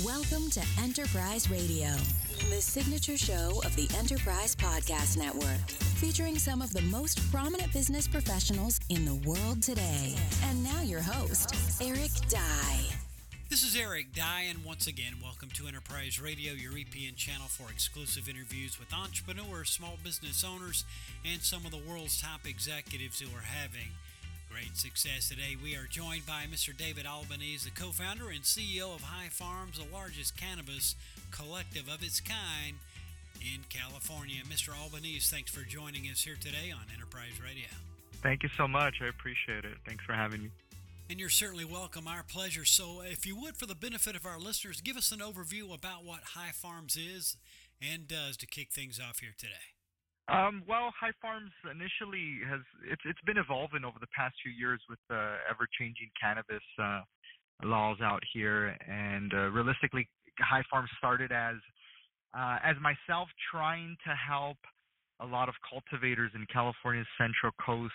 Welcome to Enterprise Radio, the signature show of the Enterprise Podcast Network, featuring some of the most prominent business professionals in the world today. And now your host, Eric Dye. This is Eric Dye, and once again, welcome to Enterprise Radio, your EPN channel for exclusive interviews with entrepreneurs, small business owners, and some of the world's top executives who are having great success today. We are joined by Mr. David Albanese, the co-founder and CEO of High Farms, the largest cannabis collective of its kind in California. Mr. Albanese, thanks for joining us here today on Enterprise Radio. Thank you so much. I appreciate it. Thanks for having me. And you're certainly welcome. Our pleasure. So if you would, for the benefit of our listeners, give us an overview about what High Farms is and does to kick things off here today. Well, High Farms initially it's been evolving over the past few years with ever-changing cannabis laws out here, and realistically, High Farms started as myself trying to help a lot of cultivators in California's Central Coast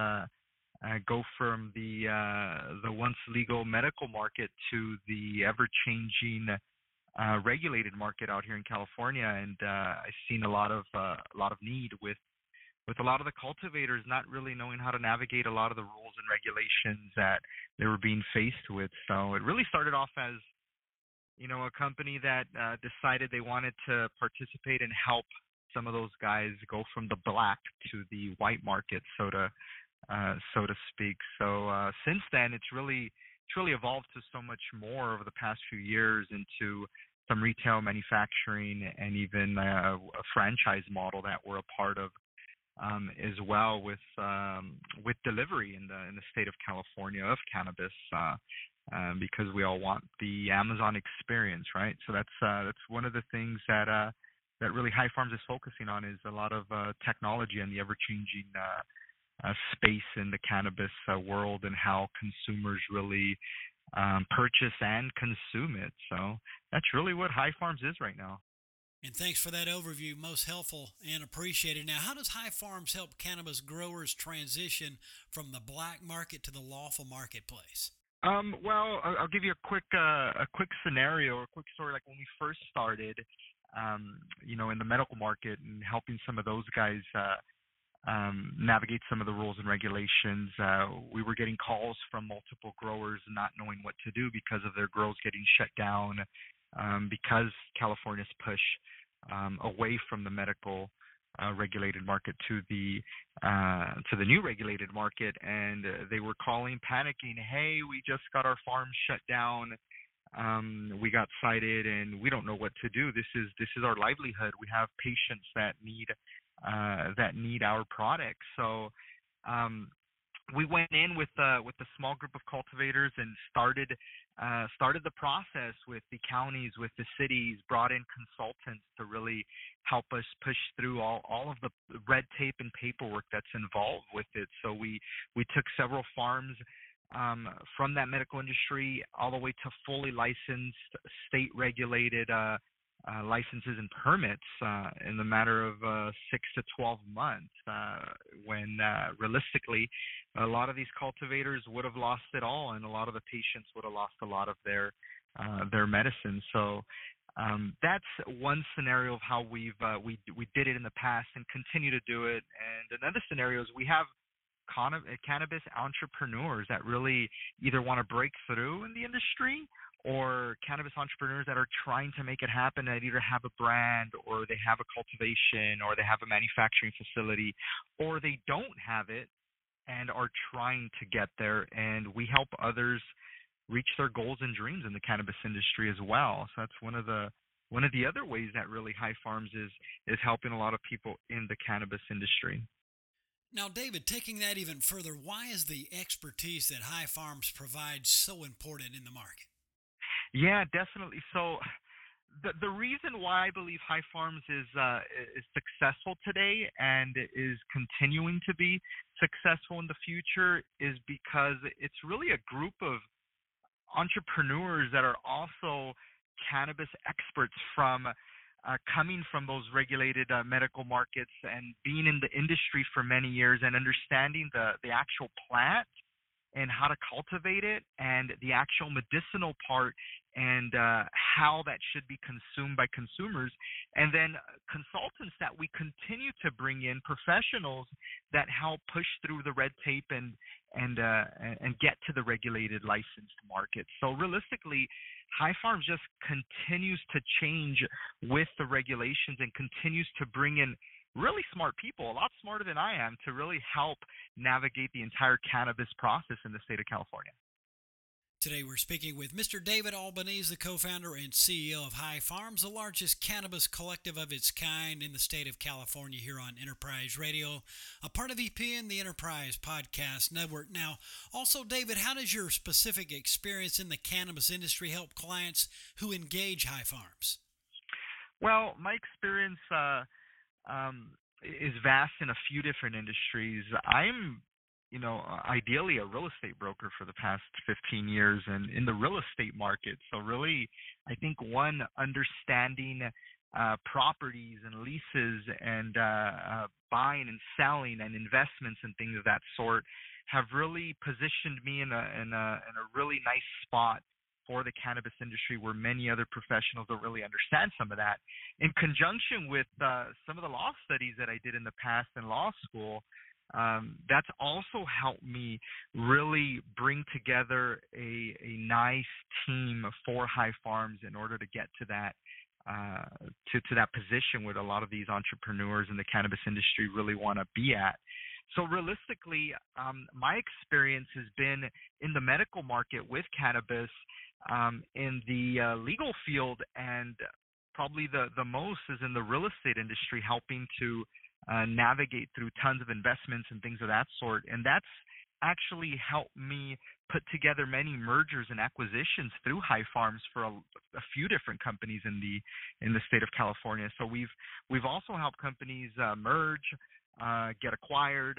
go from the once legal medical market to the ever-changing regulated market out here in California, and I've seen a lot of need with a lot of the cultivators not really knowing how to navigate a lot of the rules and regulations that they were being faced with. So it really started off as, you know, a company that decided they wanted to participate and help some of those guys go from the black to the white market, so to speak. So since then, it's really evolved to so much more over the past few years, into some retail manufacturing and even a franchise model that we're a part of as well, with delivery in the state of California of cannabis, because we all want the Amazon experience, right? So that's one of the things that really High Farms is focusing on, is a lot of technology and the ever-changing space in the cannabis world, and how consumers really purchase and consume it. So that's really what High Farms is right now. And thanks for that overview. Most helpful and appreciated. Now, how does High Farms help cannabis growers transition from the black market to the lawful marketplace? Well, I'll give you a quick scenario, or a quick story. Like when we first started, in the medical market, and helping some of those guys navigate some of the rules and regulations, we were getting calls from multiple growers not knowing what to do because of their grows getting shut down, because California's push away from the medical regulated market to the new regulated market. And they were calling, panicking, "Hey, we just got our farm shut down. We got cited, and we don't know what to do. This is our livelihood. We have patients that need our products." So we went in with a small group of cultivators and started the process with the counties, with the cities, brought in consultants to really help us push through all of the red tape and paperwork that's involved with it. So we took several farms from that medical industry all the way to fully licensed, state-regulated licenses and permits in the matter of 6 to 12 months, when realistically a lot of these cultivators would have lost it all, and a lot of the patients would have lost a lot of their medicine. So that's one scenario of how we did it in the past and continue to do it. And another scenario is we have cannabis entrepreneurs that really either want to break through in the industry, or cannabis entrepreneurs that are trying to make it happen, that either have a brand, or they have a cultivation, or they have a manufacturing facility, or they don't have it and are trying to get there. And we help others reach their goals and dreams in the cannabis industry as well. So that's one of the other ways that really High Farms is helping a lot of people in the cannabis industry. Now, David, taking that even further, why is the expertise that High Farms provides so important in the market? Yeah, definitely. So the reason why I believe High Farms is successful today and is continuing to be successful in the future is because it's really a group of entrepreneurs that are also cannabis experts, from coming from those regulated medical markets and being in the industry for many years and understanding the actual plant and how to cultivate it and the actual medicinal part and how that should be consumed by consumers. And then consultants that we continue to bring in, professionals that help push through the red tape and get to the regulated licensed market. So realistically, High Farms just continues to change with the regulations and continues to bring in really smart people, a lot smarter than I am, to really help navigate the entire cannabis process in the state of California. Today we're speaking with Mr. David Albanese, the co-founder and CEO of High Farms, the largest cannabis collective of its kind in the state of California, here on Enterprise Radio, a part of EPN, the Enterprise Podcast Network. Now, also, David, how does your specific experience in the cannabis industry help clients who engage High Farms? Well, my experience is vast in a few different industries. I'm ideally a real estate broker for the past 15 years and in the real estate market. So really, I think understanding properties and leases and buying and selling and investments and things of that sort have really positioned me in a really nice spot for the cannabis industry, where many other professionals don't really understand some of that. In conjunction with some of the law studies that I did in the past in law school, that's also helped me really bring together a nice team for High Farms in order to get to that to that position where a lot of these entrepreneurs in the cannabis industry really want to be at. So realistically, my experience has been in the medical market with cannabis, in the legal field, and probably the most is in the real estate industry, helping to navigate through tons of investments and things of that sort. And that's actually helped me put together many mergers and acquisitions through High Farms for a few different companies in the state of California. So we've also helped companies merge, get acquired,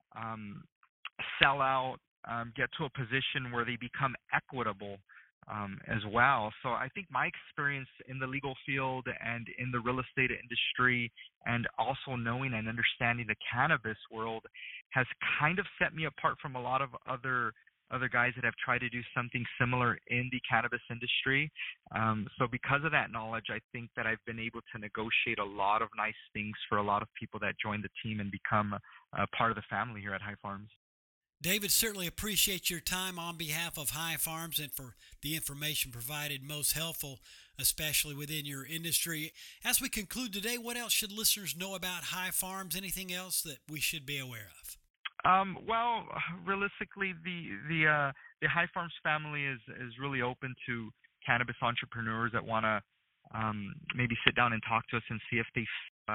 sell out, get to a position where they become equitable as well. So I think my experience in the legal field and in the real estate industry, and also knowing and understanding the cannabis world, has kind of set me apart from a lot of other guys that have tried to do something similar in the cannabis industry. So because of that knowledge, I think that I've been able to negotiate a lot of nice things for a lot of people that join the team and become a part of the family here at High Farms. David, certainly appreciate your time on behalf of High Farms and for the information provided, most helpful, especially within your industry. As we conclude today, what else should listeners know about High Farms? Anything else that we should be aware of? Well, realistically, the High Farms family is really open to cannabis entrepreneurs that want to maybe sit down and talk to us and see if they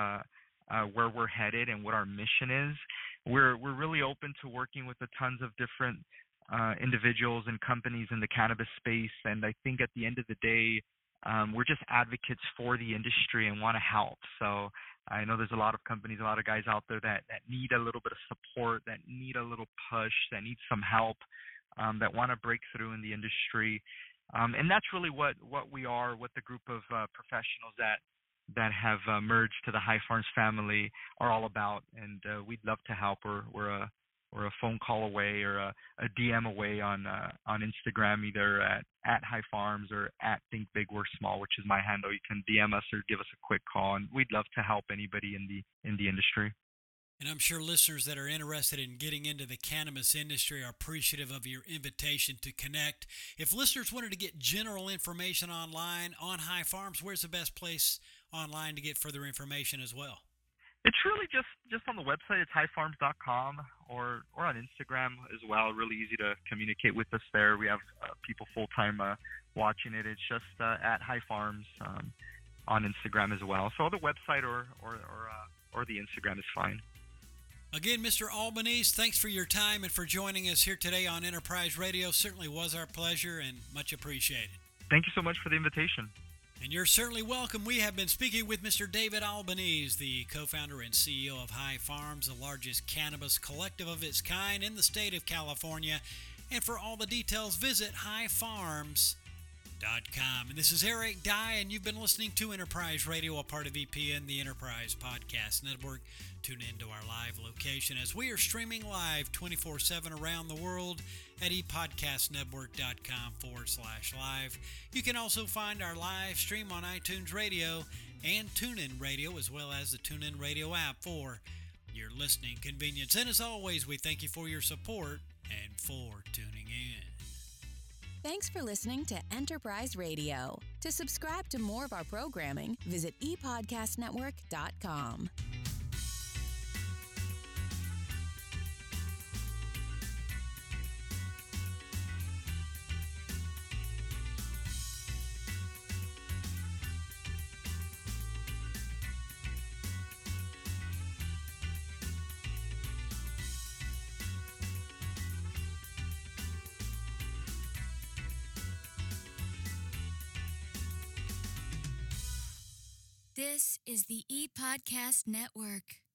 where we're headed and what our mission is. We're really open to working with tons of different individuals and companies in the cannabis space, and I think at the end of the day, we're just advocates for the industry and want to help. So I know there's a lot of companies, a lot of guys out there that need a little bit of support, that need a little push, that need some help, that want to break through in the industry. And that's really what we are, what the group of professionals that have merged to the High Farms family are all about. And we'd love to help. We're a phone call away or a DM away on Instagram, either at High Farms or at Think Big We're Small, which is my handle. You can DM us or give us a quick call, and we'd love to help anybody in the industry. And I'm sure listeners that are interested in getting into the cannabis industry are appreciative of your invitation to connect. If listeners wanted to get general information online on High Farms, where's the best place online to get further information as well? It's really just on the website. It's highfarms.com or on Instagram as well. Really easy to communicate with us there. We have people full-time watching it. It's just at High Farms on Instagram as well. So the website or the Instagram is fine. Again, Mr. Albanese, thanks for your time and for joining us here today on Enterprise Radio. Certainly was our pleasure and much appreciated. Thank you so much for the invitation. And you're certainly welcome. We have been speaking with Mr. David Albanese, the co-founder and CEO of High Farms, the largest cannabis collective of its kind in the state of California. And for all the details, visit highfarms.com. And this is Eric Dye, and you've been listening to Enterprise Radio, a part of EPN, the Enterprise Podcast Network. Tune into our live location as we are streaming live 24/7 around the world at epodcastnetwork.com/live. You can also find our live stream on iTunes Radio and TuneIn Radio, as well as the TuneIn Radio app for your listening convenience. And as always, we thank you for your support and for tuning in. Thanks for listening to Enterprise Radio. To subscribe to more of our programming, visit epodcastnetwork.com. This is the ePodcast Network.